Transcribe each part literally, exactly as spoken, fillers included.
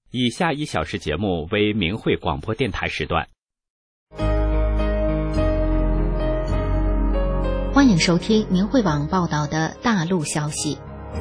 以下一小时节目为明慧广播电台时段。 欢迎收听明慧网报道的大陆消息。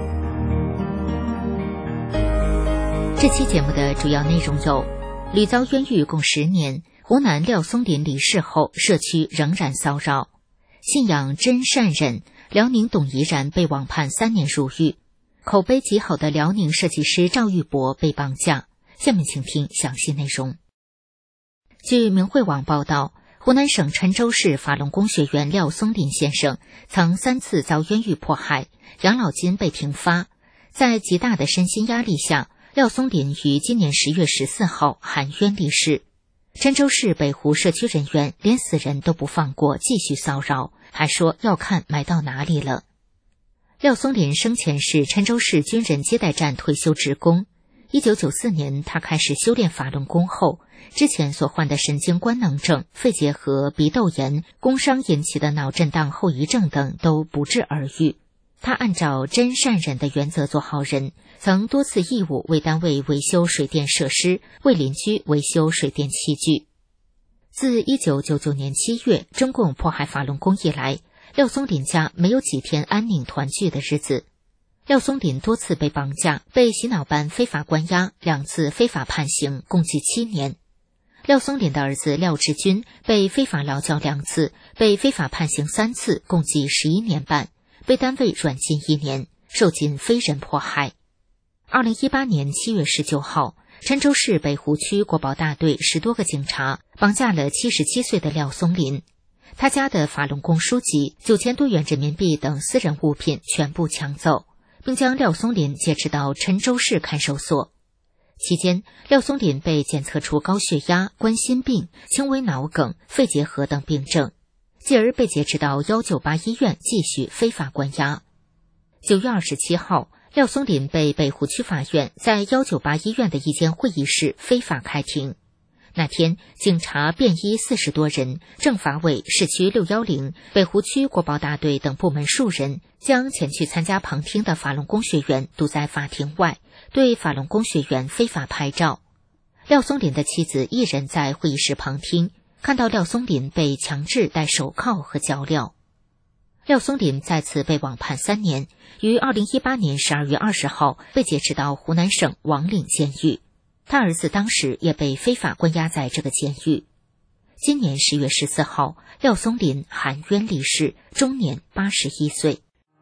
这期节目的主要内容有：屡遭冤狱共十年，湖南廖松林离世后，社区仍然骚扰；信仰真善忍，辽宁董怡然被网判三年入狱；口碑极好的辽宁设计师赵玉博被绑架。下面请听详细内容。据明慧网报道，湖南省郴州市法轮功学员廖松林先生曾三次遭冤狱迫害，养老金被停发。在极大的身心压力下，廖松林于今年十月十四号含冤离世。郴州市北湖社区人员连死人都不放过，继续骚扰，还说要看埋到哪里了。廖松林生前是郴州市军人接待站退休职工。一九九四年，他开始修炼法轮功后，之前所患的神经官能症、肺结核、鼻窦炎、工伤引起的脑震荡后遗症等都不治而愈。他按照真善忍的原则做好人，曾多次义务为单位维修水电设施，为邻居维修水电器具。自一九九九年七月中共迫害法轮功以来，廖松林家没有几天安宁团聚的日子。廖松林多次被绑架，被洗脑班非法关押，两次非法判刑，共计七年。廖松林的儿子廖志军被非法劳教两次，被非法判刑三次，共计十一年半，被单位软禁一年，受尽非人迫害。二零一八年七月十九号，郴州市北湖区国保大队十多个警察绑架了七十七岁的廖松林，他家的法轮功书籍、九千多元人民币等私人物品全部抢走，并将廖松林劫持到郴州市看守所。期间，廖松林被检测出高血压、冠心病、轻微脑梗、肺结核等病症，继而被劫持到一九八医院继续非法关押。九月二十七号，廖松林被北湖区法院在一九八医院的一间会议室非法开庭。那天，警察便衣四十多人，政法委、市区六一零、北湖区国保大队等部门数人，将前去参加旁听的法轮功学员堵在法庭外，对法轮功学员非法拍照。廖松林的妻子一人在会议室旁听，看到廖松林被强制戴手铐和脚镣。廖松林再次被网判三年，于二零一八年十二月二十号被劫持到湖南省王岭监狱。他儿子当时也被非法关押在这个监狱。今年十月十四号，廖松林含冤离世，终年八十一岁。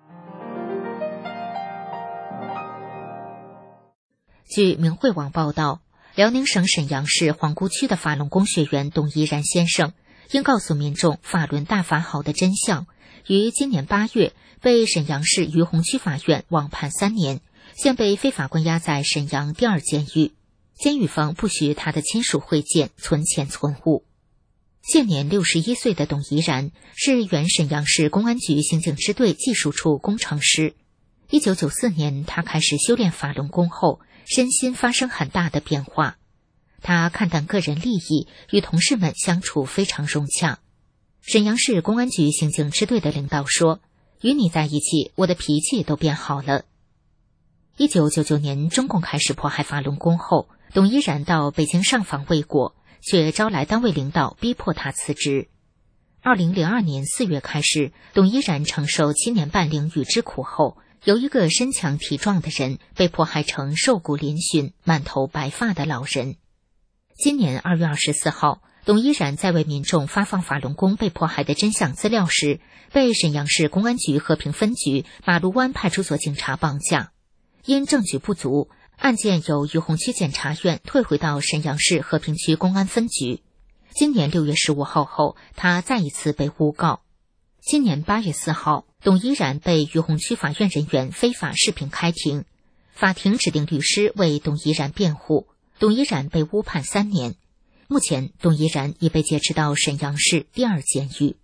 据明慧网报道，辽宁省沈阳市皇姑区的法轮功学员董怡然先生，因告诉民众法轮大法好的真相，于今年八月被沈阳市于洪区法院网判三年，现被非法关押在沈阳第二监狱。监狱方不许他的亲属会见、存钱存物。现年六十一岁的董怡然是原沈阳市公安局刑警支队技术处工程师。一九九四年，他开始修炼法轮功后，身心发生很大的变化。他看淡个人利益，与同事们相处非常融洽。沈阳市公安局刑警支队的领导说：“与你在一起，我的脾气都变好了。”一九九九年，中共开始迫害法轮功后，董怡然到北京上访未果，却招来单位领导逼迫他辞职。二零零二年四月开始，董怡然承受七年半囹圄之苦后，由一个身强体壮的人被迫害成瘦骨嶙峋、满头白发的老人。今年二月二十四号，董怡然在为民众发放法轮功被迫害的真相资料时，被沈阳市公安局和平分局马路湾派出所警察绑架。因证据不足，案件由于洪区检察院退回到沈阳市和平区公安分局。今年六月十五号后，他再一次被诬告。今年八月四号，董怡然被于洪区法院人员非法视频开庭，法庭指定律师为董怡然辩护，董怡然被诬判三年。目前，董怡然已被劫持到沈阳市第二监狱。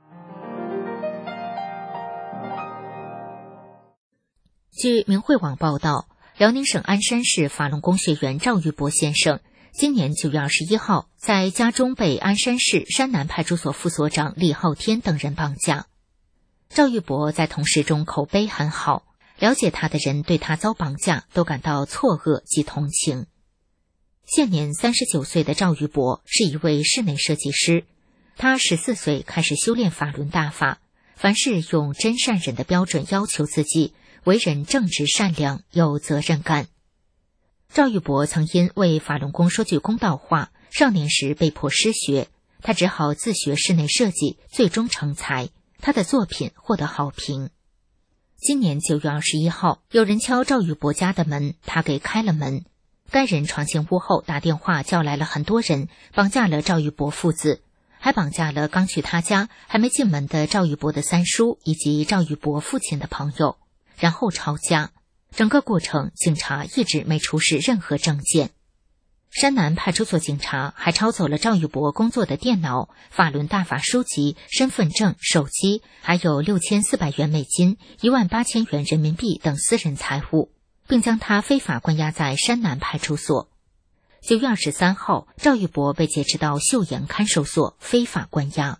据明慧网报道，辽宁省鞍山市法轮功学员赵玉博先生今年九月二十一号在家中被鞍山市山南派出所副所长李浩天等人绑架。赵玉博在同事中口碑很好，了解他的人对他遭绑架都感到错愕及同情。 现年三十九岁的赵玉博是一位室内设计师，他十四岁开始修炼法轮大法，凡事用真善忍的标准要求自己，为人正直善良，有责任感。赵玉博曾因为法轮功说句公道话，少年时被迫失学，他只好自学室内设计，最终成才，他的作品获得好评。今年九月二十一号，有人敲赵玉博家的门，他给开了门。该人闯进屋后，打电话叫来了很多人，绑架了赵玉博父子，还绑架了刚去他家还没进门的赵玉博的三叔以及赵玉博父亲的朋友，然后抄家。整个过程，警察一直没出示任何证件。山南派出所警察还抄走了赵玉博工作的电脑、法轮大法书籍、身份证、手机，还有六千四百元美金、一万八千元人民币等私人财物，并将他非法关押在山南派出所。九月二十三号，赵玉博被解职到岫岩看守所非法关押。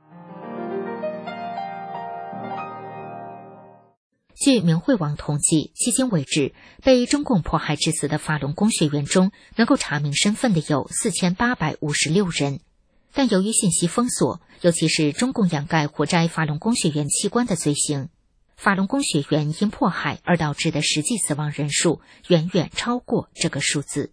据明慧网统计，迄今为止，被中共迫害致死的法轮功学员中，能够查明身份的有四千八百五十六人。但由于信息封锁，尤其是中共掩盖活摘法轮功学员器官的罪行，法轮功学员因迫害而导致的实际死亡人数远远超过这个数字。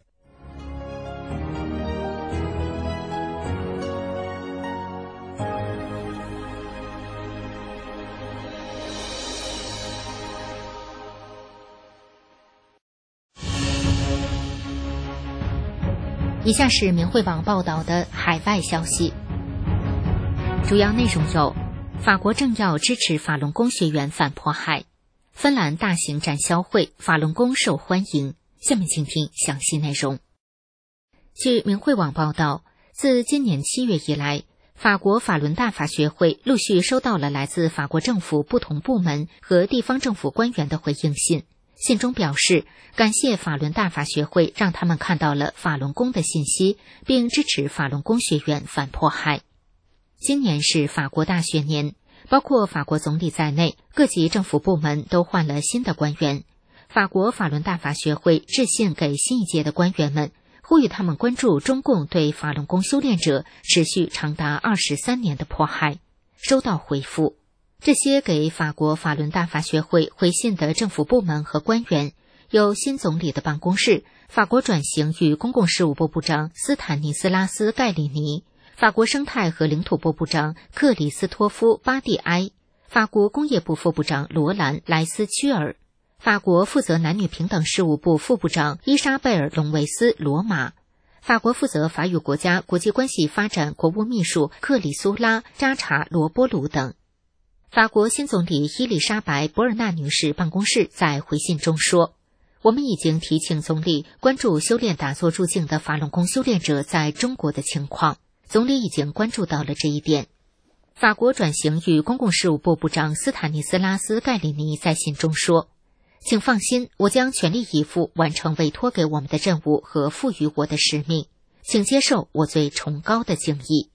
以下是明慧网报道的海外消息，主要内容有：法国政要支持法轮功学员反迫害；芬兰大型展销会，法轮功受欢迎。下面请听详细内容。据明慧网报道，自今年七月以来，法国法轮大法学会陆续收到了来自法国政府不同部门和地方政府官员的回应信。信中表示，感谢法轮大法学会让他们看到了法轮功的信息，并支持法轮功学员反迫害。今年是法国大选年，包括法国总理在内，各级政府部门都换了新的官员。法国法轮大法学会致信给新一届的官员们，呼吁他们关注中共对法轮功修炼者持续长达二十三年的迫害。收到回复。这些给法国法轮大法学会回信的政府部门和官员，有新总理的办公室、法国转型与公共事务部部长斯坦尼斯拉斯·盖里尼、法国生态和领土部部长克里斯托夫·巴蒂埃、法国工业部副部长罗兰·莱斯屈尔、法国负责男女平等事务部副部长伊莎贝尔·隆维斯·罗马、法国负责法语国家国际关系发展国务秘书克里苏拉·扎查罗波鲁等。法国新总理伊丽莎白·博尔纳女士办公室在回信中说，我们已经提请总理关注修炼打坐入境的法轮功修炼者在中国的情况，总理已经关注到了这一点。法国转型与公共事务部部长斯坦尼斯拉斯·盖里尼在信中说，请放心，我将全力以赴完成委托给我们的任务和赋予我的使命，请接受我最崇高的敬意。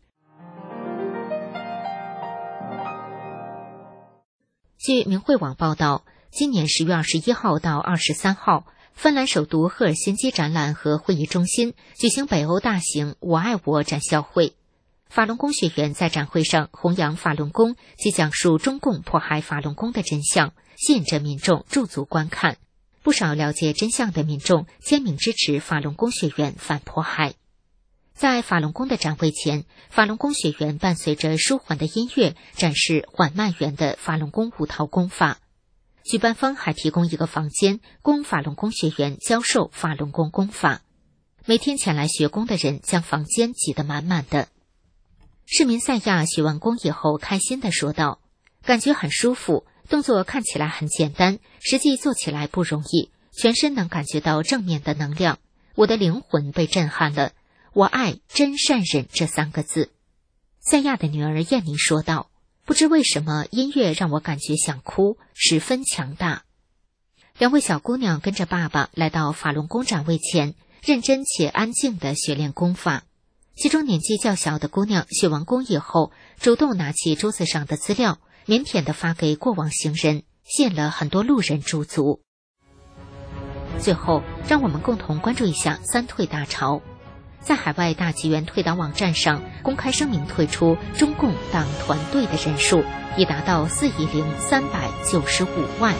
据明慧网报道，今年十月二十一号到二十三号，芬兰首都赫尔辛基展览和会议中心举行北欧大型我爱我展销会。法轮功学员在展会上弘扬法轮功及讲述中共迫害法轮功的真相，吸引着民众驻足观看。不少了解真相的民众签名支持法轮功学员反迫害。在法轮功的展会前，法轮功学员伴随着舒缓的音乐展示缓慢圆的法轮功五套功法。举办方还提供一个房间供法轮功学员教授法轮功功法。每天前来学功的人将房间挤得满满的。市民赛亚学完功以后开心地说道，感觉很舒服，动作看起来很简单，实际做起来不容易，全身能感觉到正面的能量，我的灵魂被震撼了。我爱真善忍这三个字。赛亚的女儿燕妮说道，不知为什么音乐让我感觉想哭，十分强大。两位小姑娘跟着爸爸来到法轮功展位前，认真且安静地学练功法。其中年纪较小的姑娘学完功以后，主动拿起桌子上的资料，腼腆地发给过往行人，吸引了很多路人驻足。 最后，让我们共同关注一下三退大潮。在海外大纪元退党网站上公开声明，退出中共党团队的人数已达到四亿零三百九十五万。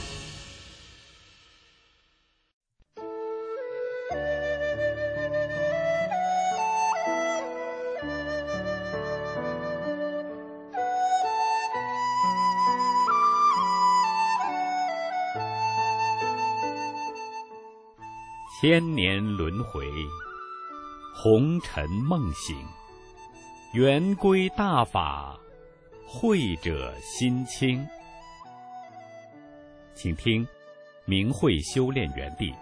千年轮回，红尘梦醒，圆规大法，慧者心清。请听明慧修炼园地。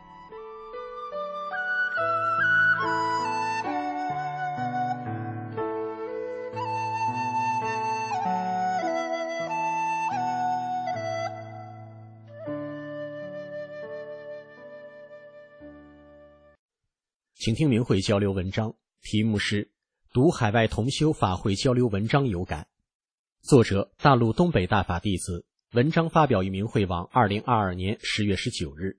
请听明慧交流文章，题目是读海外同修法会交流文章有感，作者大陆东北大法弟子，文章发表于明慧网二零二二年十月十九日。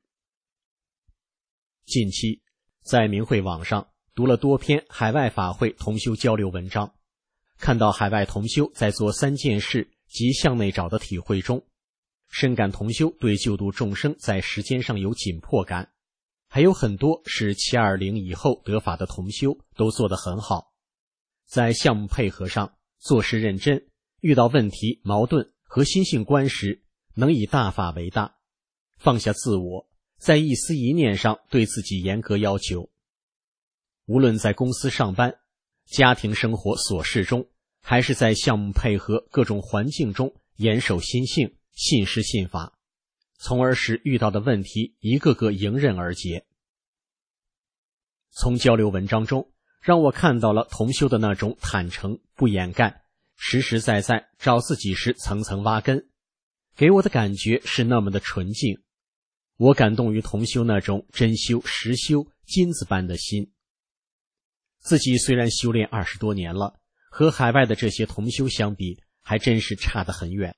近期在明慧网上读了多篇海外法会同修交流文章，看到海外同修在做三件事及向内找的体会中，深感同修对救度众生在时间上有紧迫感，还有很多是七二零以后得法的同修都做得很好，在项目配合上做事认真，遇到问题矛盾和心性观时能以大法为大，放下自我，在一思一念上对自己严格要求。无论在公司上班、家庭生活琐事中，还是在项目配合各种环境中，严守心性，信师信法，从而使遇到的问题一个个迎刃而解。从交流文章中，让我看到了同修的那种坦诚不掩盖，实实在在找自己时层层挖根，给我的感觉是那么的纯净。我感动于同修那种真修实修金子般的心。自己虽然修炼二十多年了，和海外的这些同修相比，还真是差得很远。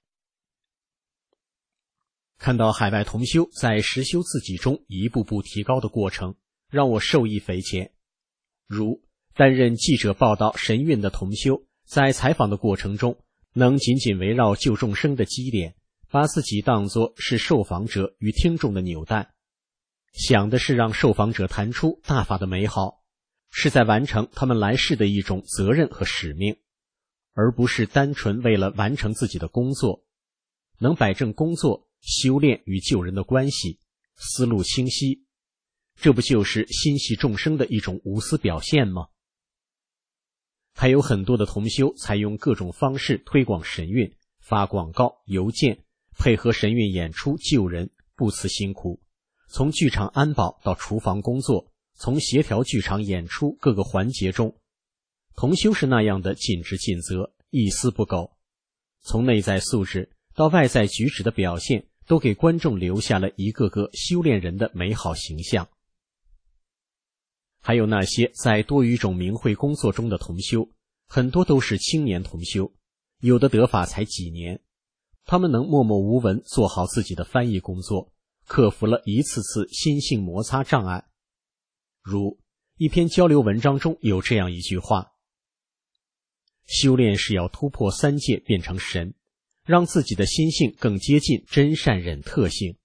看到海外同修在实修自己中一步步提高的过程，让我受益匪浅。如担任记者报道神韵的同修，在采访的过程中，能紧紧围绕救众生的基点，把自己当作是受访者与听众的纽带，想的是让受访者谈出大法的美好，是在完成他们来世的一种责任和使命，而不是单纯为了完成自己的工作。能摆正工作、修炼与救人的关系，思路清晰，这不就是心系众生的一种无私表现吗？还有很多的同修采用各种方式推广神韵，发广告、邮件，配合神韵演出救人，不辞辛苦。从剧场安保到厨房工作，从协调剧场演出各个环节中，同修是那样的尽职尽责，一丝不苟。从内在素质到外在举止的表现，都给观众留下了一个个修炼人的美好形象。还有那些在多语种明慧工作中的同修，很多都是青年同修，有的得法才几年，他们能默默无闻做好自己的翻译工作，克服了一次次心性摩擦障碍。如一篇交流文章中有这样一句话：修炼是要突破三界变成神，让自己的心性更接近真善忍特性。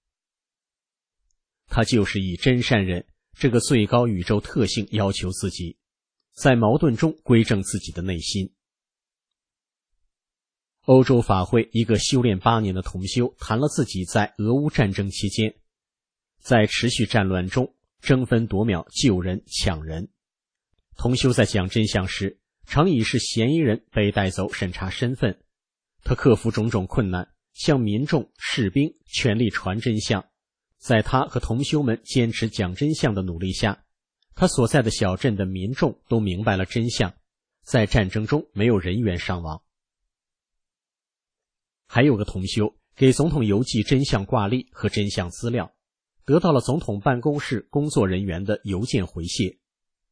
他就是以真善忍这个最高宇宙特性要求自己，在矛盾中归正自己的内心。欧洲法会一个修炼八年的同修谈了自己在俄乌战争期间，在持续战乱中争分夺秒救人抢人。同修在讲真相时，常以是嫌疑人被带走审查身份，他克服种种困难，向民众、士兵全力传真相。在他和同修们坚持讲真相的努力下，他所在的小镇的民众都明白了真相，在战争中没有人员伤亡。还有个同修给总统邮寄真相挂历和真相资料，得到了总统办公室工作人员的邮件回谢。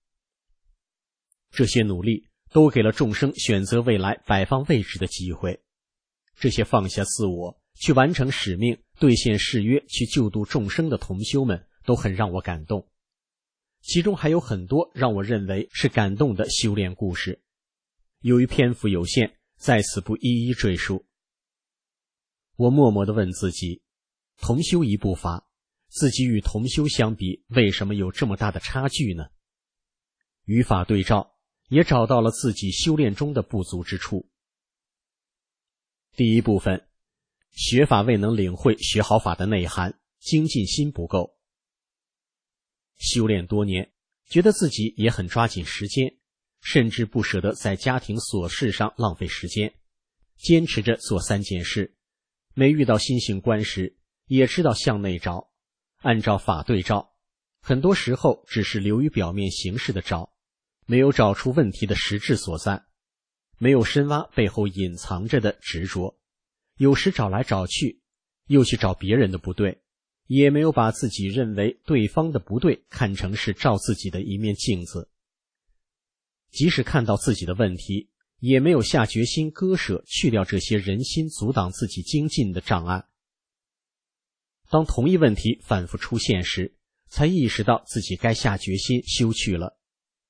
这些努力都给了众生选择未来摆放位置的机会。这些放下自我去完成使命， 兑现誓约去救度众生的同修们都很让我感动，其中还有很多让我认为是感动的修炼故事。由于篇幅有限，在此不一一赘述。我默默地问自己，同修一部法，自己与同修相比，为什么有这么大的差距呢？与法对照，也找到了自己修炼中的不足之处。第一部分，学法未能领会学好法的内涵，精进心不够。修炼多年，觉得自己也很抓紧时间，甚至不舍得在家庭琐事上浪费时间，坚持着做三件事。每遇到心性关时，也知道向内找，按照法对照，很多时候只是流于表面形式的找，没有找出问题的实质所在，没有深挖背后隐藏着的执着，有时找来找去，又去找别人的不对，也没有把自己认为对方的不对看成是照自己的一面镜子。即使看到自己的问题，也没有下决心割舍去掉这些人心阻挡自己精进的障碍。当同一问题反复出现时，才意识到自己该下决心修去了。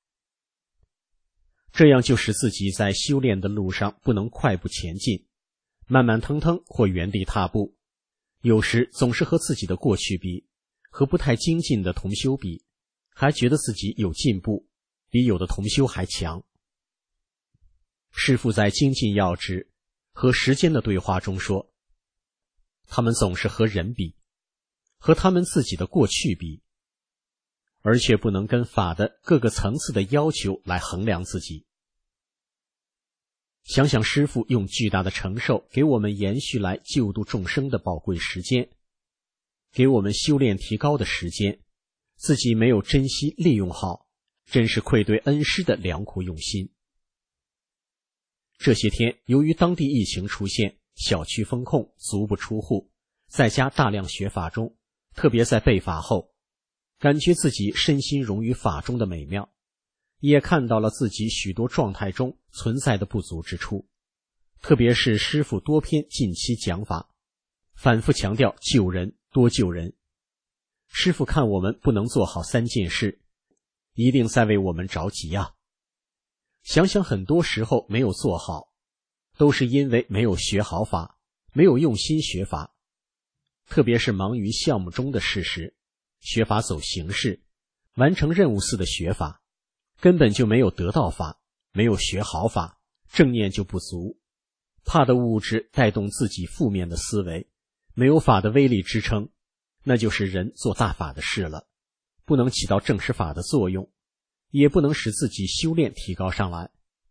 这样就使自己在修炼的路上不能快步前进，慢慢腾腾或原地踏步，有时总是和自己的过去比，和不太精进的同修比，还觉得自己有进步，比有的同修还强。师父在精进要旨和时间的对话中说，他们总是和人比，和他们自己的过去比，而却不能跟法的各个层次的要求来衡量自己。想想师父用巨大的承受给我们延续来救度众生的宝贵时间，给我们修炼提高的时间，自己没有珍惜利用好，真是愧对恩师的良苦用心。这些天由于当地疫情出现，小区封控，足不出户，在家大量学法中，特别在备法后，感觉自己身心融于法中的美妙，也看到了自己许多状态中存在的不足之处，特别是师父多篇近期讲法，反复强调救人，多救人。师父看我们不能做好三件事，一定在为我们着急啊。想想很多时候没有做好，都是因为没有学好法，没有用心学法，特别是忙于项目中的事时，学法走形式，完成任务似的学法，根本就没有得到法，没有学好法，正念就不足，怕的物质带动自己负面的思维，没有法的威力支撑，那就是人做大法的事了，不能起到正实法的作用，也不能使自己修炼提高上来。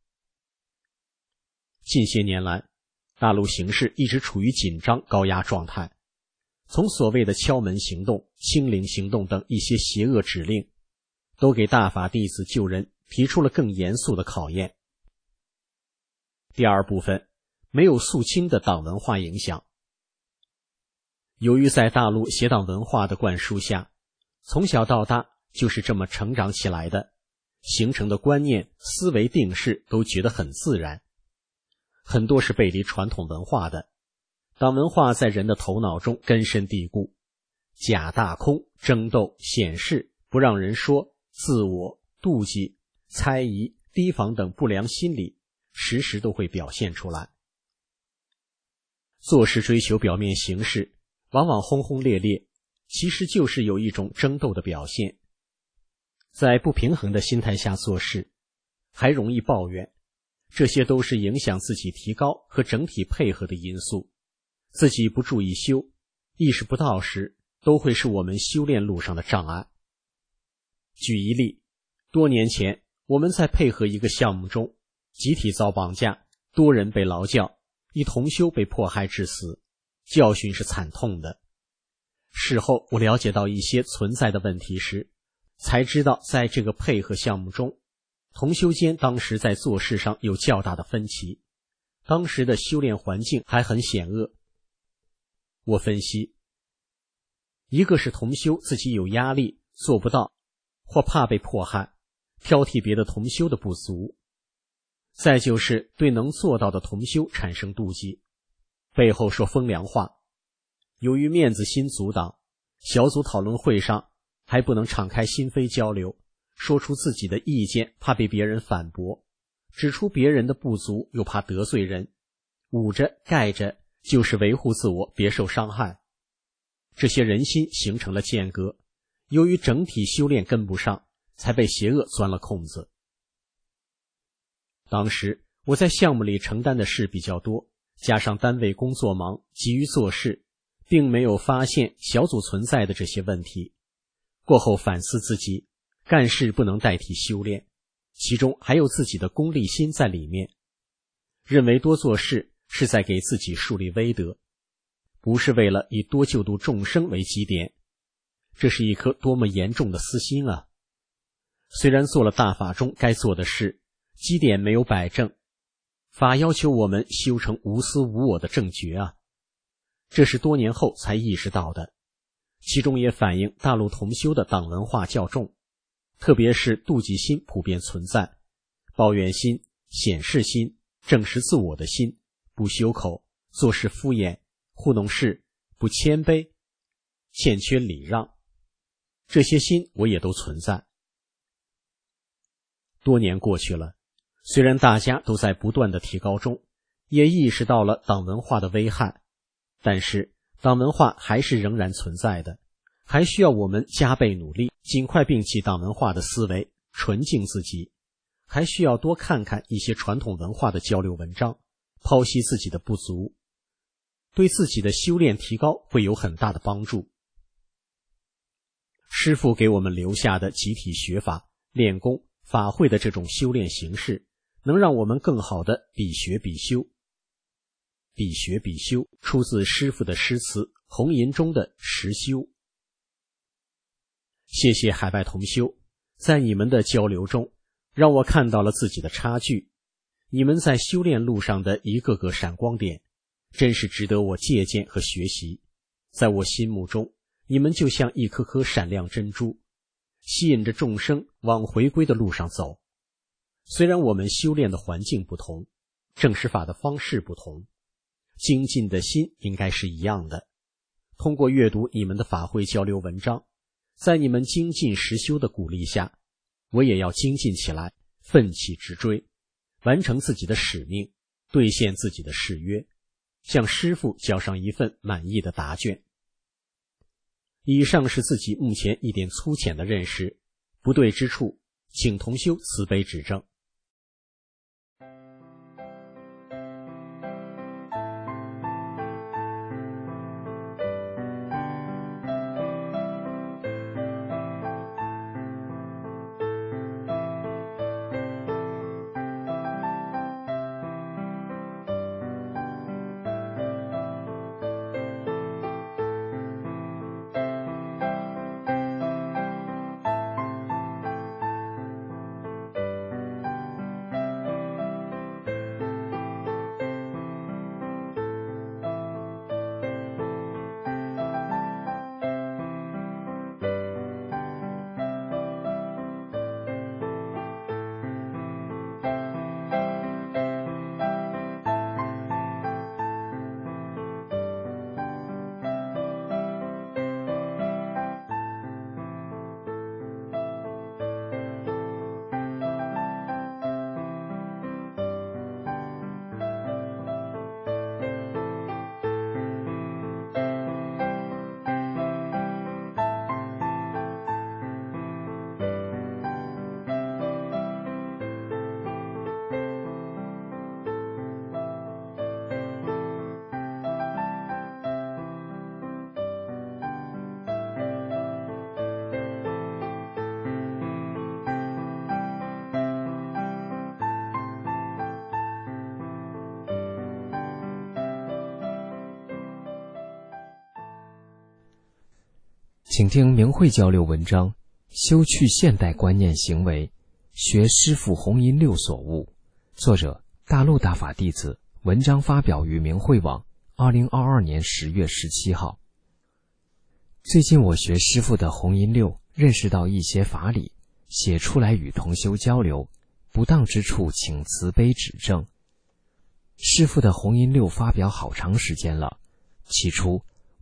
近些年来，大陆形势一直处于紧张高压状态，从所谓的敲门行动、清零行动等一些邪恶指令，都给大法弟子救人提出了更严肃的考验。第二部分，没有肃清的党文化影响。由于在大陆邪党文化的灌输下，从小到大就是这么成长起来的，形成的观念、思维定式都觉得很自然，很多是背离传统文化的。党文化在人的头脑中根深蒂固，假大空、争斗、显示、不让人说、自我、妒忌、猜疑、提防等不良心理时时都会表现出来。做事追求表面形式，往往轰轰烈烈，其实就是有一种争斗的表现。在不平衡的心态下做事，还容易抱怨，这些都是影响自己提高和整体配合的因素。自己不注意修，意识不到时，都会是我们修炼路上的障碍。举一例，多年前我们在配合一个项目中，集体遭绑架，多人被劳教，一同修被迫害致死，教训是惨痛的。事后我了解到一些存在的问题时，才知道在这个配合项目中，同修间当时在做事上有较大的分歧，当时的修炼环境还很险恶。我分析，一个是同修自己有压力做不到，或怕被迫害，挑剔别的同修的不足；再就是对能做到的同修产生妒忌，背后说风凉话。 由于面子心阻挡，小组讨论会上还不能敞开心扉交流，说出自己的意见，怕被别人反驳，指出别人的不足，又怕得罪人，捂着盖着，就是维护自我，别受伤害。这些人心形成了间隔，由于整体修炼跟不上，才被邪恶钻了空子。当时我在项目里承担的事比较多，加上单位工作忙，急于做事，并没有发现小组存在的这些问题。过后反思自己，干事不能代替修炼，其中还有自己的功利心在里面，认为多做事是在给自己树立威德，不是为了以多救度众生为基点。这是一颗多么严重的私心啊！虽然做了大法中该做的事，基点没有摆正，法要求我们修成无私无我的正觉啊，这是多年后才意识到的。其中也反映大陆同修的党文化较重，特别是妒忌心普遍存在，抱怨心、显示心、正视自我的心，不修口，做事敷衍，糊弄事，不谦卑，欠缺礼让，这些心我也都存在。多年过去了，虽然大家都在不断的提高中，也意识到了党文化的危害，但是党文化还是仍然存在的，还需要我们加倍努力，尽快摒弃党文化的思维，纯净自己，还需要多看看一些传统文化的交流文章，剖析自己的不足，对自己的修炼提高会有很大的帮助。师父给我们留下的集体学法、练功、法会的这种修炼形式，能让我们更好的比学比修。比学比修出自师父的诗词《红吟》中的实修。谢谢海外同修，在你们的交流中，让我看到了自己的差距。你们在修炼路上的一个个闪光点，真是值得我借鉴和学习。在我心目中，你们就像一颗颗闪亮珍珠，吸引着众生往回归的路上走。虽然我们修炼的环境不同，正实法的方式不同，精进的心应该是一样的。通过阅读你们的法会交流文章，在你们精进实修的鼓励下，我也要精进起来，奋起直追，完成自己的使命，兑现自己的誓约，向师父交上一份满意的答卷。以上是自己目前一点粗浅的认识，不对之处，请同修慈悲指正。 请听明慧交流文章：修去现代观念行为，学师父弘音六所悟。作者：大陆大法弟子。文章发表于明慧网，二零二二年十月十七号。最近我学师父的弘音六，认识到一些法理，写出来与同修交流，不当之处请慈悲指正。师父的弘音六发表好长时间了，起初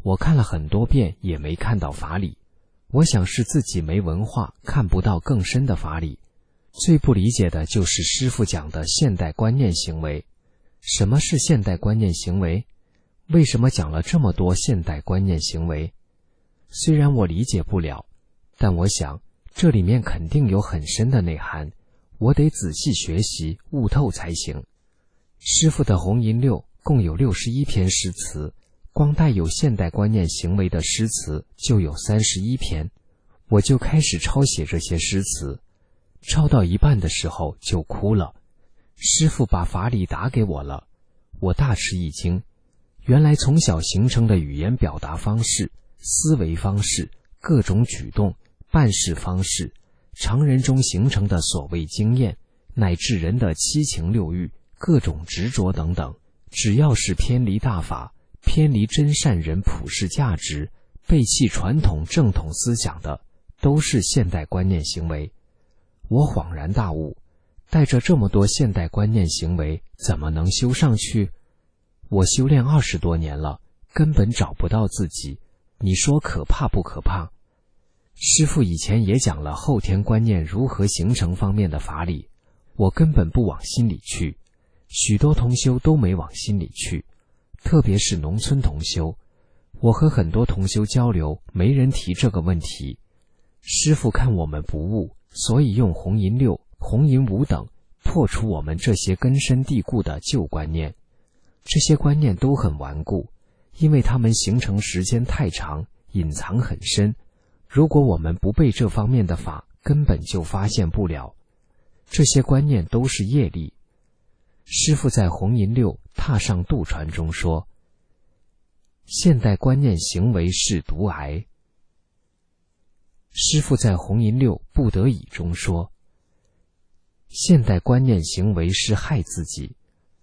我看了很多遍也没看到法理。我想是自己没文化，看不到更深的法理。最不理解的就是师父讲的现代观念行为。什么是现代观念行为？为什么讲了这么多现代观念行为？虽然我理解不了，但我想这里面肯定有很深的内涵，我得仔细学习悟透才行。师父的红银六共有六十一篇诗词，光带有现代观念行为的诗词就有三十一篇。我就开始抄写这些诗词，抄到一半的时候就哭了。师父把法理打给我了，我大吃一惊。原来从小形成的语言表达方式、思维方式、各种举动、办事方式，常人中形成的所谓经验，乃至人的七情六欲、各种执着等等，只要是偏离大法、偏离真善人普世价值、背弃传统正统思想的，都是现代观念行为。我恍然大悟，带着这么多现代观念行为，怎么能修上去？我修炼二十多年了，根本找不到自己，你说可怕不可怕？师父以前也讲了后天观念如何形成方面的法理，我根本不往心里去，许多同修都没往心里去，特别是农村同修。我和很多同修交流，没人提这个问题。师父看我们不悟，所以用红银六、红银五等破除我们这些根深蒂固的旧观念。这些观念都很顽固，因为它们形成时间太长，隐藏很深。如果我们不背这方面的法，根本就发现不了。这些观念都是业力。师父在红银六踏上渡船中说，现代观念行为是毒癌。师父在红银六不得已中说，现代观念行为是害自己。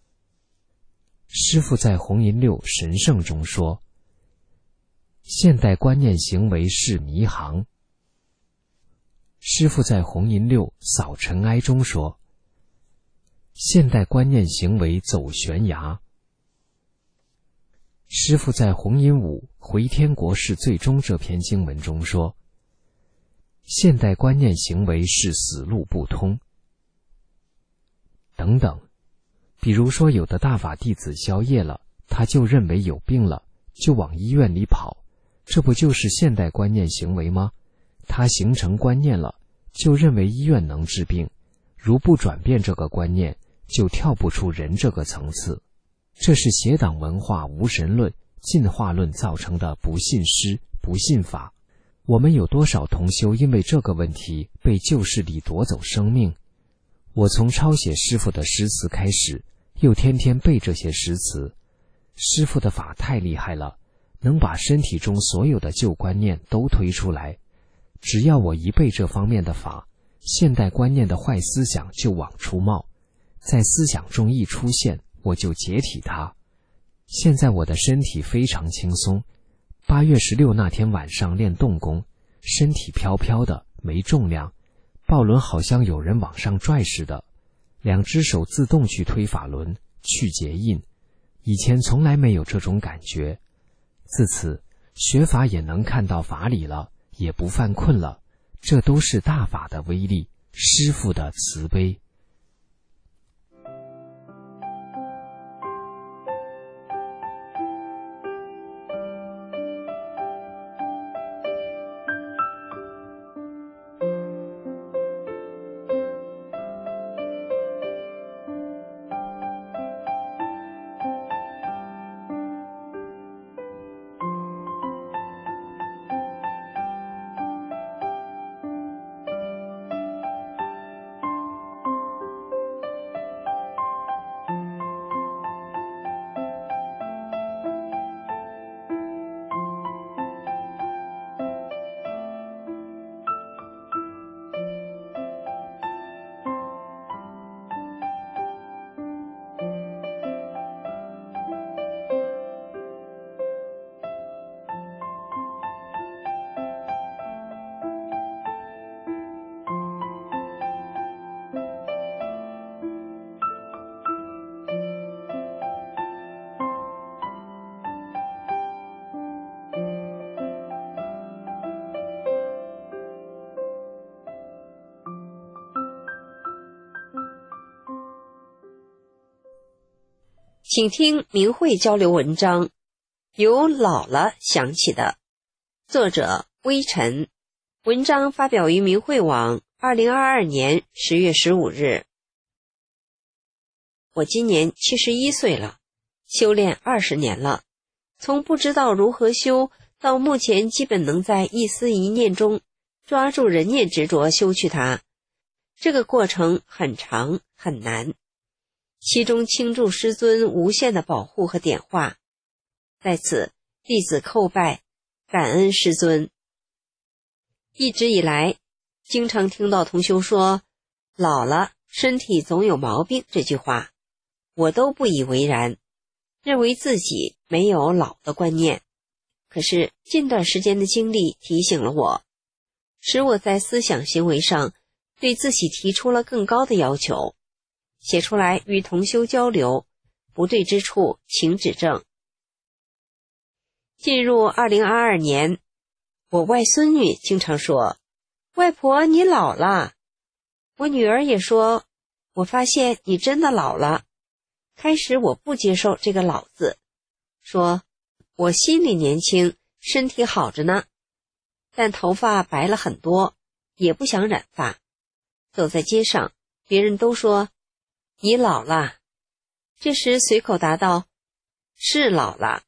师父在红银六神圣中说，现代观念行为是迷航。师父在红银六扫尘埃中说，现代观念行为走悬崖。师父在红银五回天国是最终这篇经文中说，现代观念行为是死路不通。等等，比如说有的大法弟子宵夜了，他就认为有病了，就往医院里跑，这不就是现代观念行为吗？他形成观念了，就认为医院能治病，如不转变这个观念，就跳不出人这个层次。这是邪党文化无神论、进化论造成的不信师、不信法。我们有多少同修因为这个问题被旧势力夺走生命？我从抄写师父的诗词开始，又天天背这些诗词。师父的法太厉害了，能把身体中所有的旧观念都推出来。只要我一背这方面的法，现代观念的坏思想就往出冒，在思想中一出现，我就解体它。现在我的身体非常轻松，八月十六那天晚上练动功，身体飘飘的，没重量，抱轮好像有人往上拽似的，两只手自动去推法轮，去结印。以前从来没有这种感觉。自此学法也能看到法理了，也不犯困了，这都是大法的威力，师父的慈悲。 请听明慧交流文章，由老了想起的，作者微尘，文章发表于明慧网二零二二年十月十五日。我今年七十一岁了，修炼二十年了，从不知道如何修，到目前基本能在一思一念中抓住人念执着修去它。这个过程很长很难，其中倾注师尊无限的保护和点化，在此弟子叩拜感恩师尊。一直以来经常听到同修说老了身体总有毛病这句话，我都不以为然，认为自己没有老的观念。可是近段时间的经历提醒了我，使我在思想行为上对自己提出了更高的要求，写出来与同修交流，不对之处请指正。进入二零二二年，我外孙女经常说，外婆你老了。我女儿也说，我发现你真的老了。开始我不接受这个老字，说我心里年轻，身体好着呢，但头发白了很多，也不想染发。走在街上，别人都说你老了，这时随口答道，是老了。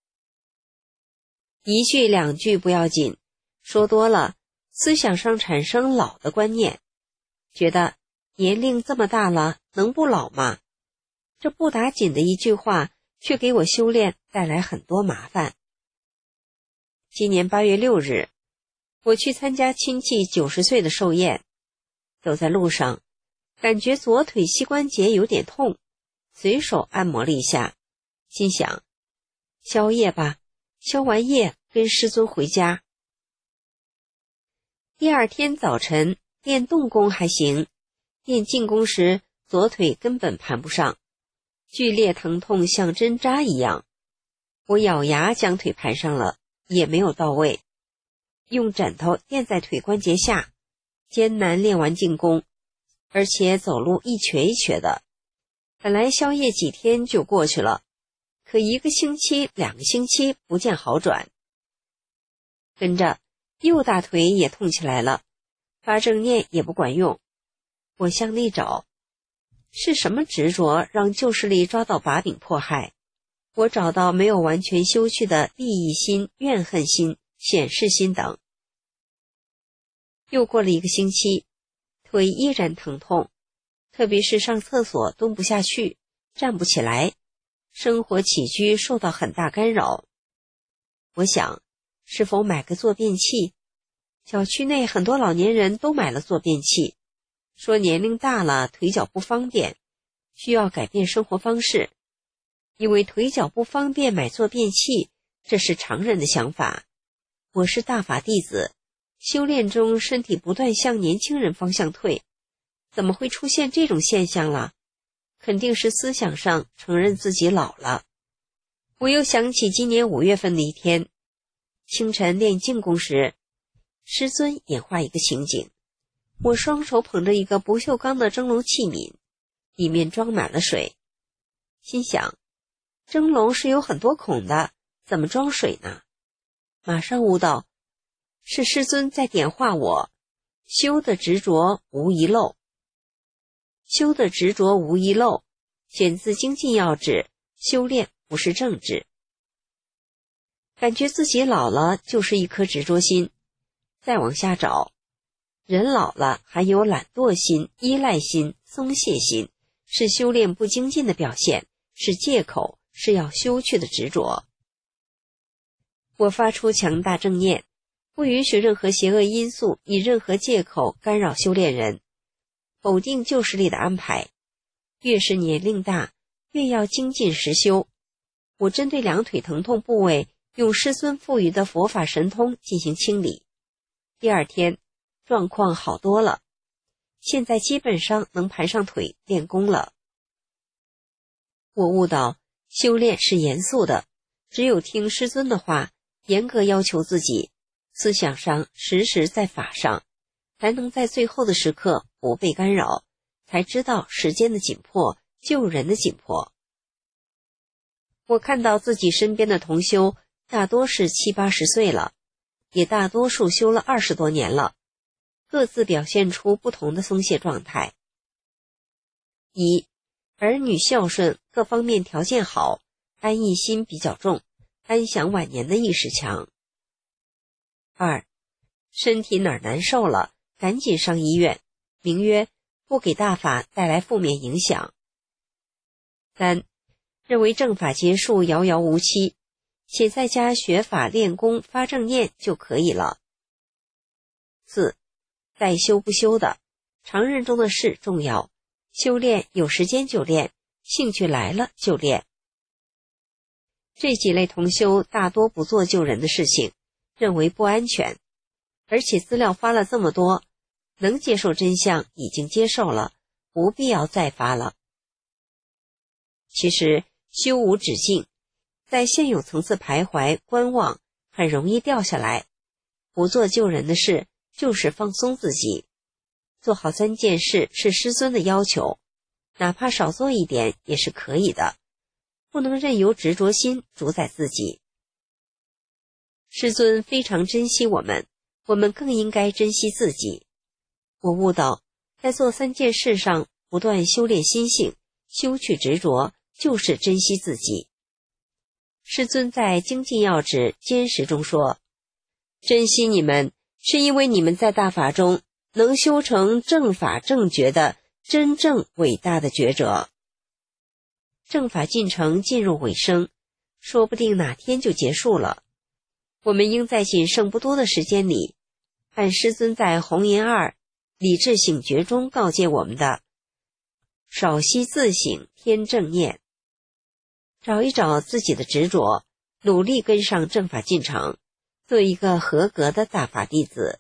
一句两句不要紧，说多了，思想上产生老的观念，觉得年龄这么大了，能不老吗？这不打紧的一句话，却给我修炼带来很多麻烦。今年八月六日，我去参加亲戚九十岁的寿宴，走在路上，感觉左腿膝关节有点痛，随手按摩了一下，心想消业吧，消完业跟师尊回家。第二天早晨练动功还行，练静功时左腿根本盘不上，剧烈疼痛像针扎一样，我咬牙将腿盘上了，也没有到位，用枕头垫在腿关节下，艰难练完静功，而且走路一瘸一瘸的。本来消业几天就过去了，可一个星期两个星期不见好转。跟着右大腿也痛起来了，发正念也不管用。我向内找，是什么执着让旧势力抓到把柄迫害？我找到没有完全修去的利益心、怨恨心、显示心等。又过了一个星期，腿依然疼痛，特别是上厕所蹲不下去，站不起来，生活起居受到很大干扰。我想，是否买个坐便器？小区内很多老年人都买了坐便器，说年龄大了，腿脚不方便，需要改变生活方式。因为腿脚不方便买坐便器，这是常人的想法。我是大法弟子，修炼中身体不断向年轻人方向退，怎么会出现这种现象了？肯定是思想上承认自己老了。我又想起今年五月份的一天，清晨练静功时，师尊演化一个情景，我双手捧着一个不锈钢的蒸笼器皿，里面装满了水，心想蒸笼是有很多孔的，怎么装水呢？马上悟到，是师尊在点化我，修的执着无遗漏。修的执着无遗漏，选自精进要旨，修炼不是政治。感觉自己老了就是一颗执着心，再往下找，人老了还有懒惰心、依赖心、松懈心，是修炼不精进的表现，是借口，是要修去的执着。我发出强大正念，不允许任何邪恶因素以任何借口干扰修炼人，否定旧势力的安排。越是年龄大，越要精进实修。我针对两腿疼痛部位，用师尊赋予的佛法神通进行清理。第二天，状况好多了，现在基本上能盘上腿练功了。我悟到，修炼是严肃的，只有听师尊的话，严格要求自己，思想上时时在法上，才能在最后的时刻不被干扰，才知道时间的紧迫，救人的紧迫。 我看到自己身边的同修大多是七八十岁了，也大多数修了二十多年了，各自表现出不同的松懈状态。一、儿女孝顺，各方面条件好，安逸心比较重，安享晚年的意识强。二、身体哪儿难受了，赶紧上医院，名曰不给大法带来负面影响。三、认为正法结束遥遥无期，且在家学法练功发正念就可以了。四、在修不修的，常人中的事重要，修炼有时间就练，兴趣来了就练。这几类同修大多不做救人的事情，认为不安全，而且资料发了这么多，能接受真相已经接受了，不必要再发了。其实修无止境，在现有层次徘徊观望，很容易掉下来。不做救人的事，就是放松自己。做好三件事是师尊的要求，哪怕少做一点也是可以的，不能任由执着心主宰自己。师尊非常珍惜我们，我们更应该珍惜自己。我悟到，在做三件事上不断修炼心性，修去执着，就是珍惜自己。师尊在精进要旨坚实中说，珍惜你们，是因为你们在大法中能修成正法正觉的真正伟大的觉者。正法进程进入尾声，说不定哪天就结束了。我们应在仅剩不多的时间里，按师尊在红岩二理智醒觉中告诫我们的，少息自省添正念，找一找自己的执着，努力跟上正法进程，做一个合格的大法弟子。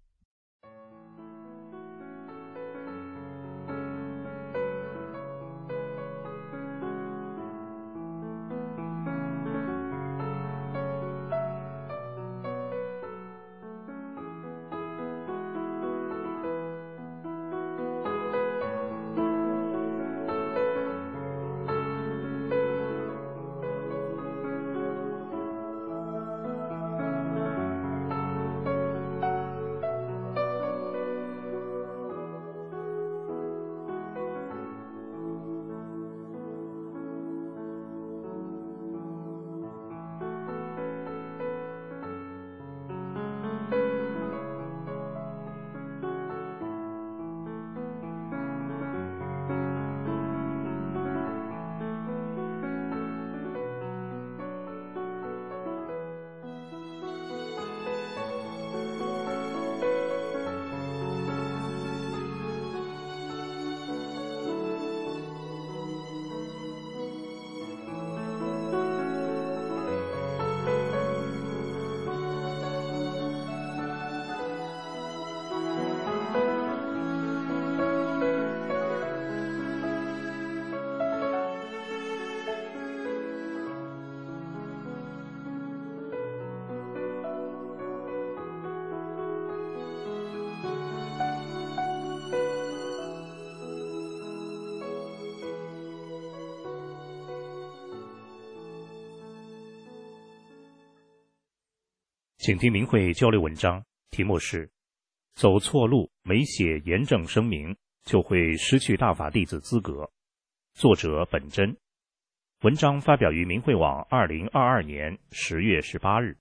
请听明慧交流文章，题目是走错路没写严正声明就会失去大法弟子资格，作者本真。文章发表于明慧网二零二二年十月十八日。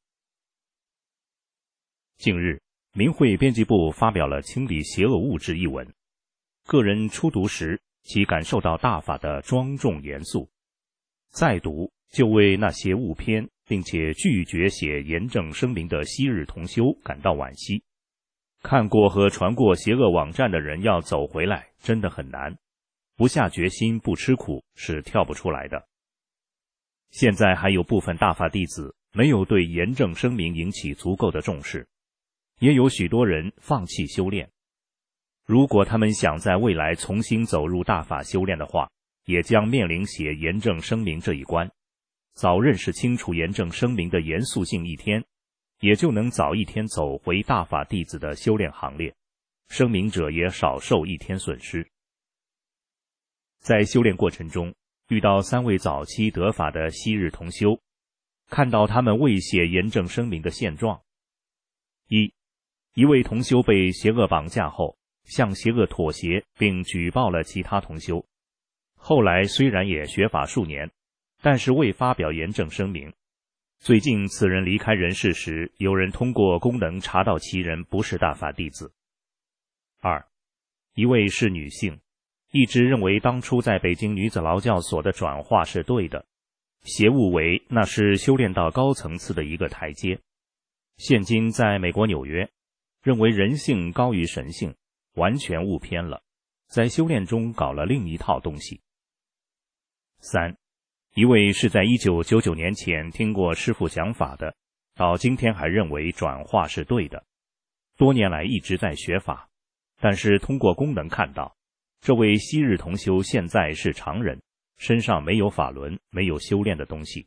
近日，明慧编辑部发表了《清理邪恶物质》一文，个人初读时即感受到大法的庄重严肃，再读就为那些误偏并且拒绝写严正声明的昔日同修感到惋惜。看过和传过邪恶网站的人要走回来真的很难，不下决心不吃苦是跳不出来的。现在还有部分大法弟子没有对严正声明引起足够的重视，也有许多人放弃修炼。如果他们想在未来重新走入大法修炼的话，也将面临写严正声明这一关。早认识清楚严正声明的严肃性一天，也就能早一天走回大法弟子的修炼行列，声明者也少受一天损失。在修炼过程中， 遇到三位早期得法的昔日同修，看到他们未写严正声明的现状。一，一位同修被邪恶绑架后，向邪恶妥协，并举报了其他同修。后来虽然也学法数年，但是未发表严正声明。最近此人离开人世时，有人通过功能查到其人不是大法弟子。二，一位是女性，一直认为当初在北京女子劳教所的转化是对的，邪误为那是修炼到高层次的一个台阶。现今在美国纽约，认为人性高于神性，完全误偏了，在修炼中搞了另一套东西。三，一位是在一九九九年前听过师父讲法的，到今天还认为转化是对的，多年来一直在学法，但是通过功能看到，这位昔日同修现在是常人，身上没有法轮，没有修炼的东西。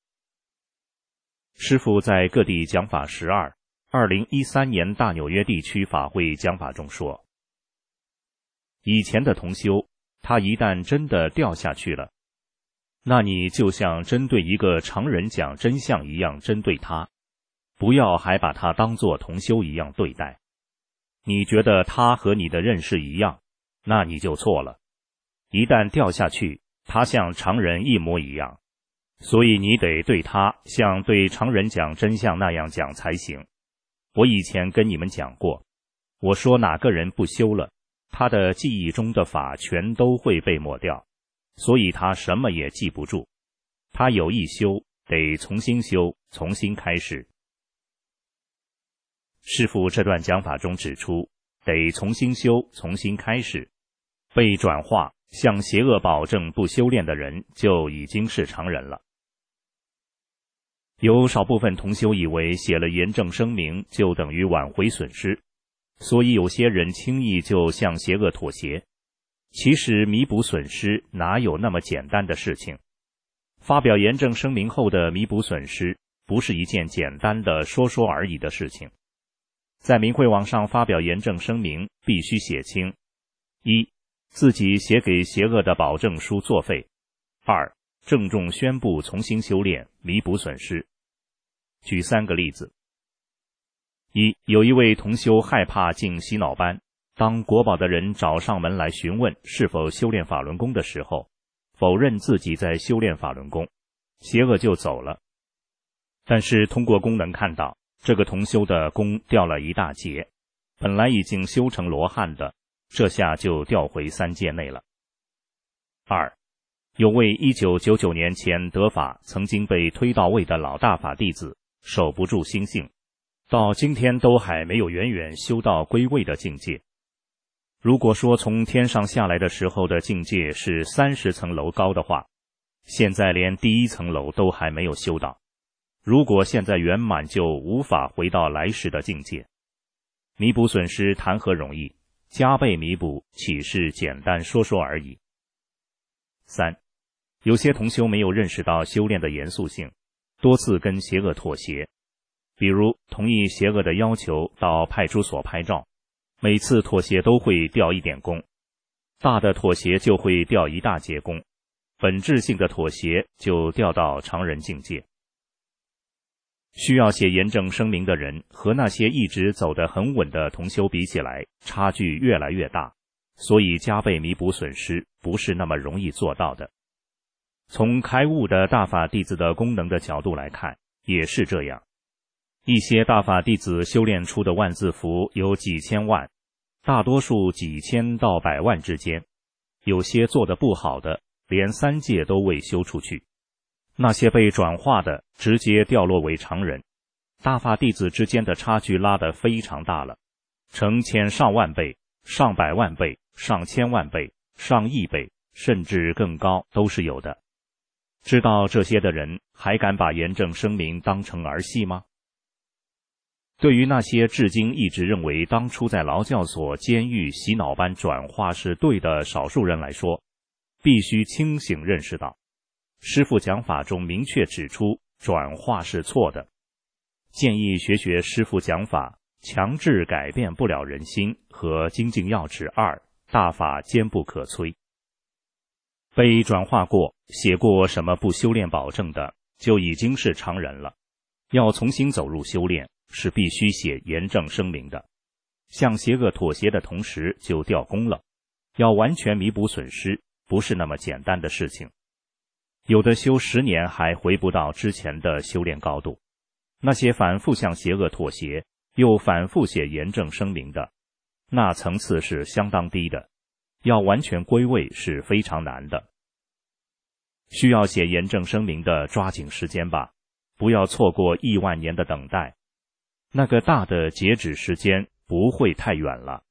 师父在各地讲法十二，二零一三年大纽约地区法会讲法中说，以前的同修，他一旦真的掉下去了，那你就像针对一个常人讲真相一样针对他，不要还把他当作同修一样对待。你觉得他和你的认识一样，那你就错了。一旦掉下去，他像常人一模一样，所以你得对他像对常人讲真相那样讲才行。我以前跟你们讲过，我说哪个人不修了，他的记忆中的法全都会被抹掉，所以他什么也记不住。他有意修，得重新修，重新开始。师父这段讲法中指出，得重新修，重新开始。被转化向邪恶保证不修炼的人，就已经是常人了。有少部分同修以为写了严正声明就等于挽回损失，所以有些人轻易就向邪恶妥协。其实弥补损失哪有那么简单的事情？发表严正声明后的弥补损失，不是一件简单的说说而已的事情。在明慧网上发表严正声明，必须写清：一、自己写给邪恶的保证书作废；二、郑重宣布重新修炼，弥补损失。举三个例子：一、有一位同修害怕进洗脑班，当国宝的人找上门来询问是否修炼法轮功的时候，否认自己在修炼法轮功，邪恶就走了。但是通过功能看到，这个同修的功掉了一大截，本来已经修成罗汉的，这下就掉回三界内了。二、有位一九九九年前得法曾经被推到位的老大法弟子，守不住心性，到今天都还没有远远修到归位的境界。如果说从天上下来的时候的境界是三十层楼高的话，现在连第一层楼都还没有修到。如果现在圆满，就无法回到来时的境界。弥补损失谈何容易，加倍弥补岂是简单说说而已。三、有些同修没有认识到修炼的严肃性，多次跟邪恶妥协，比如同意邪恶的要求到派出所拍照，每次妥协都会掉一点功，大的妥协就会掉一大截功，本质性的妥协就掉到常人境界。需要写严正声明的人和那些一直走得很稳的同修比起来，差距越来越大，所以加倍弥补损失不是那么容易做到的。从开悟的大法弟子的功能的角度来看，也是这样。一些大法弟子修炼出的万字符有几千万，大多数几千到百万之间，有些做得不好的，连三界都未修出去。那些被转化的直接掉落为常人，大法弟子之间的差距拉得非常大了，成千上万倍、上百万倍、上千万倍、上亿倍，甚至更高都是有的。知道这些的人还敢把严正声明当成儿戏吗？对于那些至今一直认为当初在劳教所、监狱、洗脑班转化是对的少数人来说，必须清醒认识到，师父讲法中明确指出转化是错的，建议学学师父讲法，强制改变不了人心和精进要旨二，大法坚不可摧。 被转化过、写过什么不修炼保证的，就已经是常人了。要重新走入修炼，是必须写严正声明的。向邪恶妥协的同时就掉功了，要完全弥补损失，不是那么简单的事情。有的修十年还回不到之前的修炼高度，那些反复向邪恶妥协，又反复写严正声明的，那层次是相当低的，要完全归位是非常难的。需要写严正声明的，抓紧时间吧，不要错过亿万年的等待，那个大的截止时间不会太远了。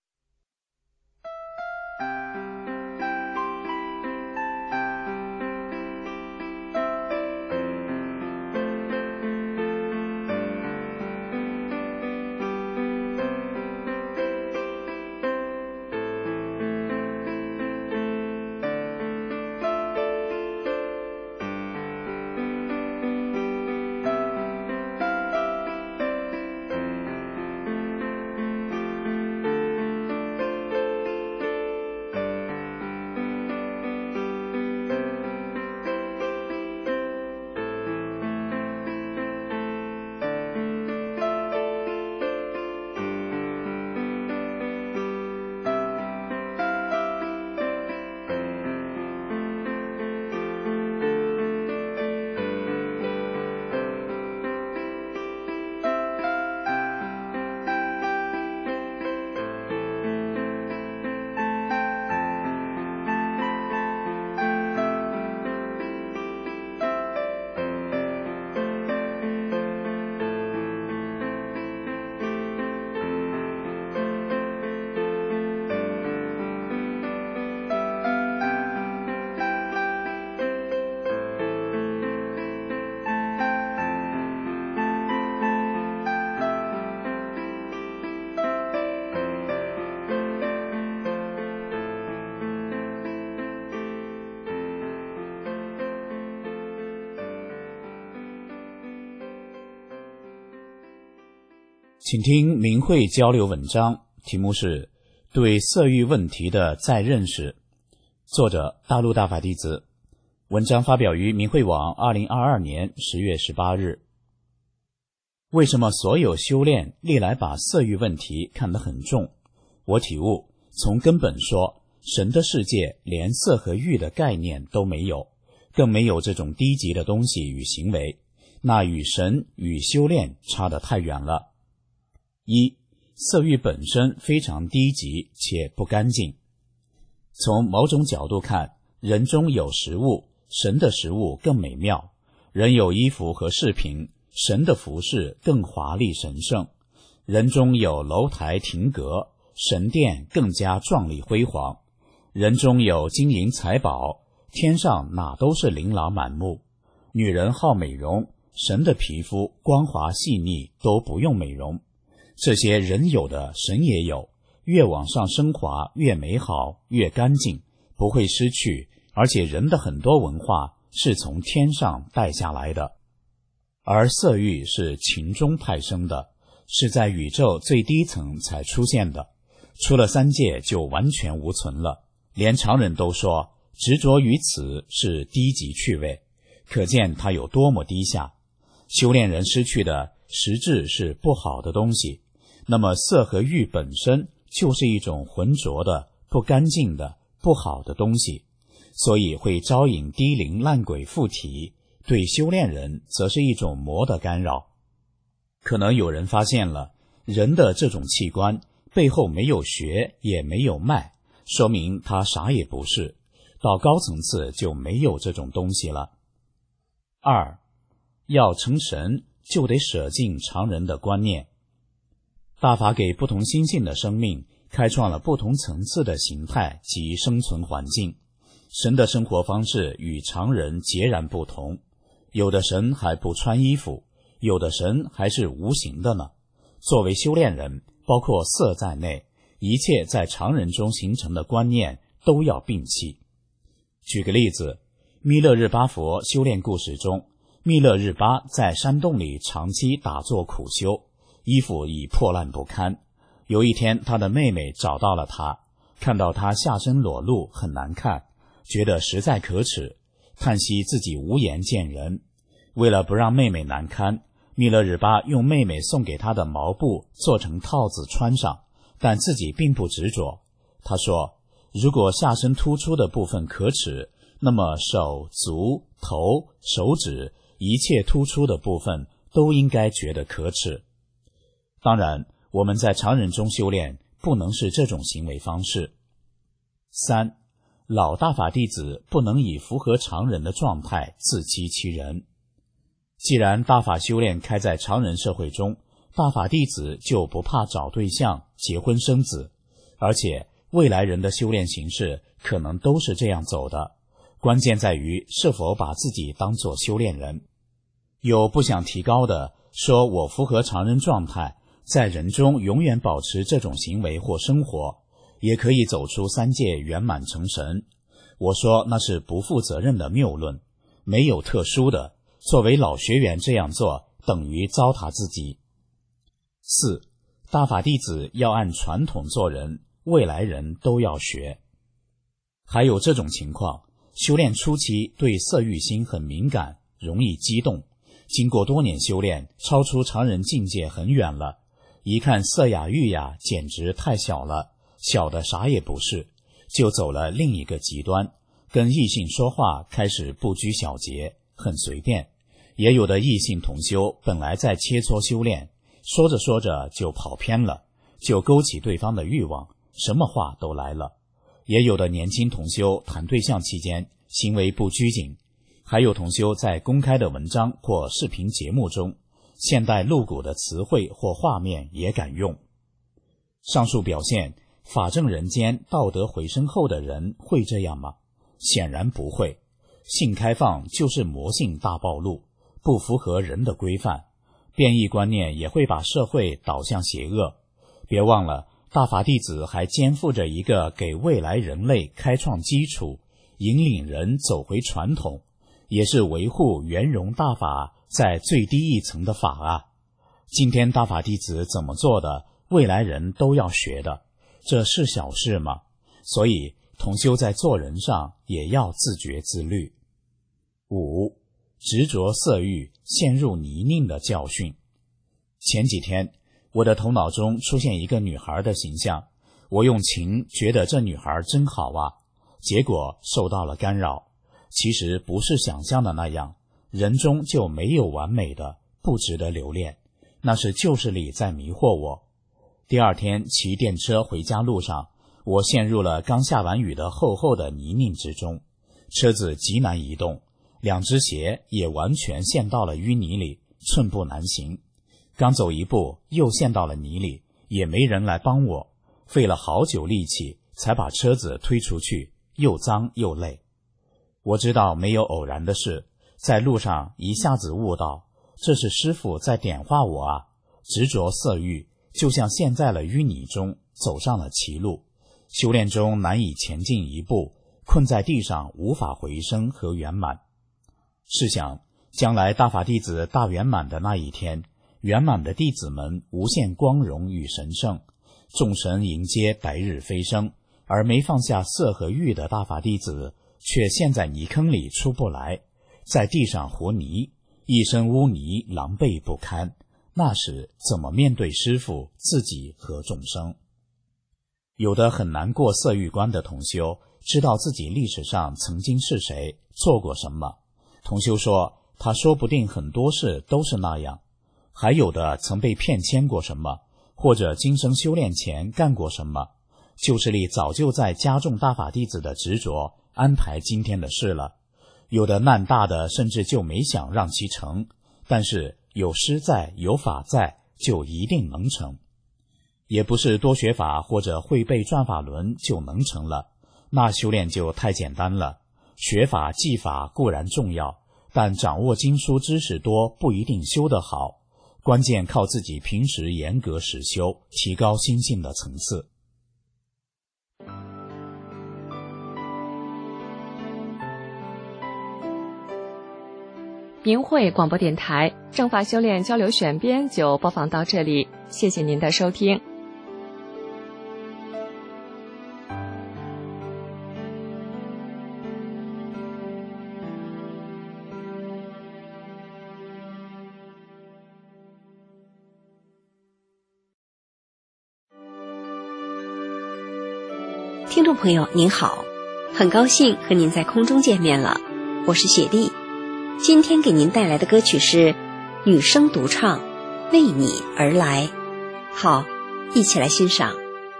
请听明慧交流文章，题目是对色欲问题的再认识，作者大陆大法弟子。文章发表于明慧网二零二二年十月十八日。为什么所有修炼历来把色欲问题看得很重？我体悟，从根本说，神的世界连色和欲的概念都没有，更没有这种低级的东西与行为，那与神与修炼差得太远了。一、色欲本身非常低级且不干净。从某种角度看，人中有食物，神的食物更美妙；人有衣服和饰品，神的服饰更华丽神圣；人中有楼台亭阁，神殿更加壮丽辉煌；人中有金银财宝，天上哪都是琳琅满目。女人好美容，神的皮肤光滑细腻，都不用美容。这些人有的神也有，越往上升华越美好越干净，不会失去，而且人的很多文化是从天上带下来的。而色欲是情中派生的，是在宇宙最低层才出现的，出了三界就完全无存了。连常人都说执着于此是低级趣味，可见它有多么低下。修炼人失去的实质是不好的东西，那么色和欲本身就是一种浑浊的、不干净的、不好的东西，所以会招引低灵烂鬼附体，对修炼人则是一种魔的干扰。可能有人发现了，人的这种器官背后没有血也没有脉，说明他啥也不是，到高层次就没有这种东西了。二、要成神就得舍尽常人的观念。大法给不同心性的生命开创了不同层次的形态及生存环境，神的生活方式与常人截然不同，有的神还不穿衣服，有的神还是无形的呢。作为修炼人，包括色在内，一切在常人中形成的观念都要摒弃。举个例子，弥勒日巴佛修炼故事中，弥勒日巴在山洞里长期打坐苦修，衣服已破烂不堪。有一天，他的妹妹找到了他，看到他下身裸露很难看， 觉得实在可耻，叹息自己无颜见人。为了不让妹妹难堪，密勒日巴用妹妹送给他的毛布做成套子穿上，但自己并不执着。他说，如果下身突出的部分可耻，那么手、足、头、手指一切突出的部分都应该觉得可耻。当然，我们在常人中修炼不能是这种行为方式。三，老大法弟子不能以符合常人的状态自欺欺人。既然大法修炼开在常人社会中，大法弟子就不怕找对象、结婚生子，而且未来人的修炼形式可能都是这样走的，关键在于是否把自己当作修炼人。有不想提高的说，我符合常人状态，在人中永远保持这种行为或生活，也可以走出三界圆满成神。我说那是不负责任的谬论，没有特殊的，作为老学员这样做等于糟蹋自己。四，大法弟子要按传统做人，未来人都要学。还有这种情况，修炼初期对色欲心很敏感，容易激动，经过多年修炼，超出常人境界很远了，一看色雅欲雅简直太小了，小的啥也不是，就走了另一个极端，跟异性说话开始不拘小节，很随便。也有的异性同修本来在切磋修炼，说着说着就跑偏了，就勾起对方的欲望，什么话都来了。也有的年轻同修谈对象期间行为不拘谨，还有同修在公开的文章或视频节目中，现代露骨的词汇或画面也敢用。上述表现，法正人间道德回升后的人会这样吗？显然不会。性开放就是魔性大暴露，不符合人的规范，变异观念也会把社会导向邪恶。别忘了，大法弟子还肩负着一个给未来人类开创基础，引领人走回传统，也是维护圆融大法在最低一层的法啊。今天大法弟子怎么做的，未来人都要学的，这是小事吗？所以同修在做人上也要自觉自律。五，执着色欲陷入泥泞的教训。前几天我的头脑中出现一个女孩的形象，我用情觉得这女孩真好啊，结果受到了干扰。其实不是想象的那样，人中就没有完美的，不值得留恋，那是旧势力在迷惑我。第二天骑电车回家路上，我陷入了刚下完雨的厚厚的泥泞之中，车子极难移动，两只鞋也完全陷到了淤泥里，寸步难行。刚走一步又陷到了泥里，也没人来帮我，费了好久力气才把车子推出去，又脏又累。我知道没有偶然的事，在路上一下子悟到，这是师父在点化我啊！执着色欲，就像陷在了淤泥中，走上了歧路，修炼中难以前进一步，困在地上无法回升和圆满。试想，将来大法弟子大圆满的那一天，圆满的弟子们无限光荣与神圣，众神迎接白日飞升，而没放下色和欲的大法弟子却陷在泥坑里出不来，在地上和泥，一身污泥，狼狈不堪，那时怎么面对师父、自己和众生？有的很难过色欲关的同修，知道自己历史上曾经是谁，做过什么。同修说，他说不定很多事都是那样。还有的曾被骗签过什么，或者今生修炼前干过什么，旧势力早就在加重大法弟子的执着，安排今天的事了。有的难大的甚至就没想让其成，但是有师在有法在，就一定能成。也不是多学法或者会背转法轮就能成了，那修炼就太简单了。学法技法固然重要，但掌握经书知识多不一定修得好，关键靠自己平时严格实修，提高心性的层次。 明慧广播电台正法修炼交流选编就播放到这里，谢谢您的收听。 听众朋友您好，很高兴和您在空中见面了，我是雪莉。今天给您带来的歌曲是女声独唱《为你而来》，好，一起来欣赏。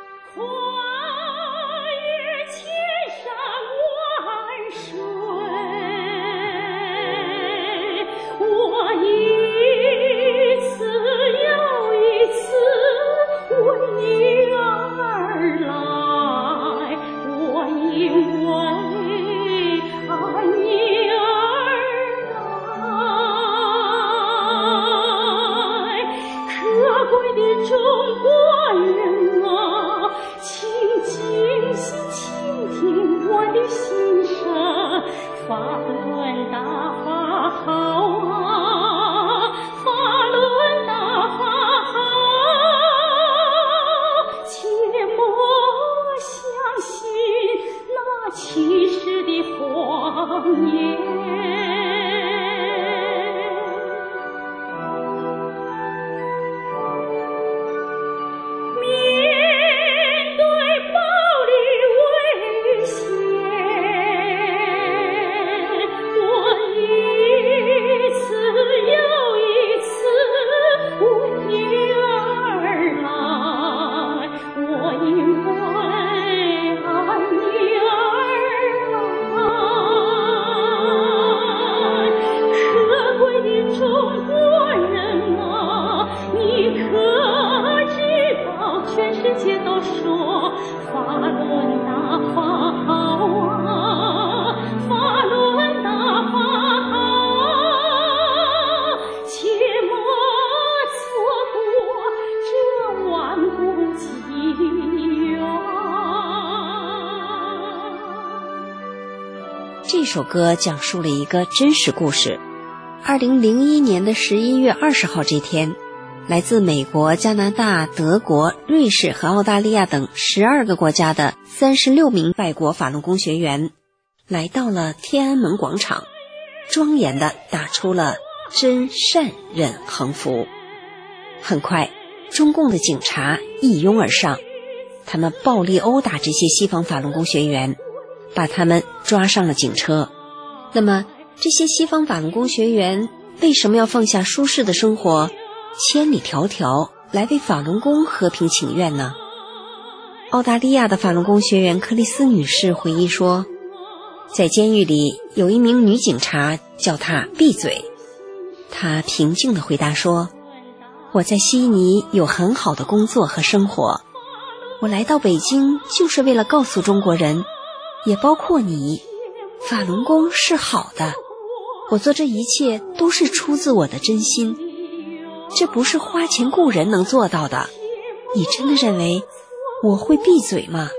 这首歌讲述了一个真实故事。二零零一年的十一月二十号这天，来自美国、加拿大、德国、瑞士和澳大利亚等十二个国家的三十六名外国法轮功学员来到了天安门广场，庄严地打出了真善忍横幅。很快，中共的警察一拥而上，他们暴力殴打这些西方法轮功学员，把他们抓上了警车。那么这些西方法轮功学员为什么要放下舒适的生活，千里迢迢来为法轮功和平请愿呢？澳大利亚的法轮功学员克里斯女士回忆说，在监狱里有一名女警察叫她闭嘴，她平静地回答说，我在悉尼有很好的工作和生活，我来到北京就是为了告诉中国人，也包括你，法轮功是好的，我做这一切都是出自我的真心，这不是花钱雇人能做到的。你真的认为我会闭嘴吗？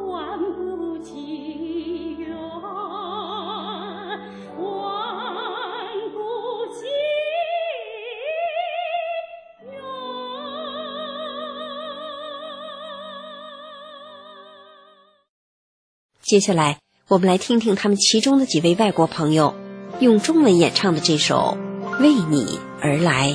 接下来我们来听听他们其中的几位外国朋友用中文演唱的这首《为你而来》。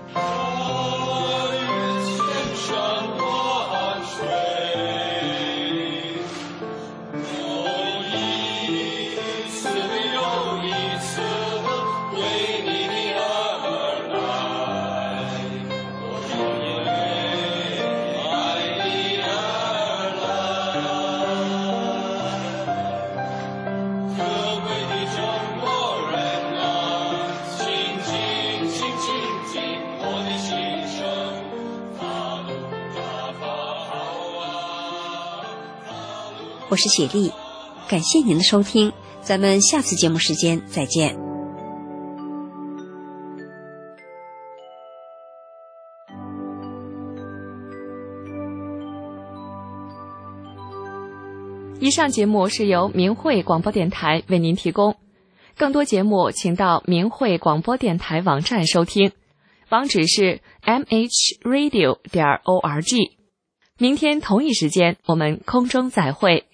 我是雪莉，感谢您的收听，咱们下次节目时间再见。 以上节目是由明慧广播电台为您提供，更多节目请到明慧广播电台网站收听，网址是 m h radio 点 org。明天同一时间我们空中再会。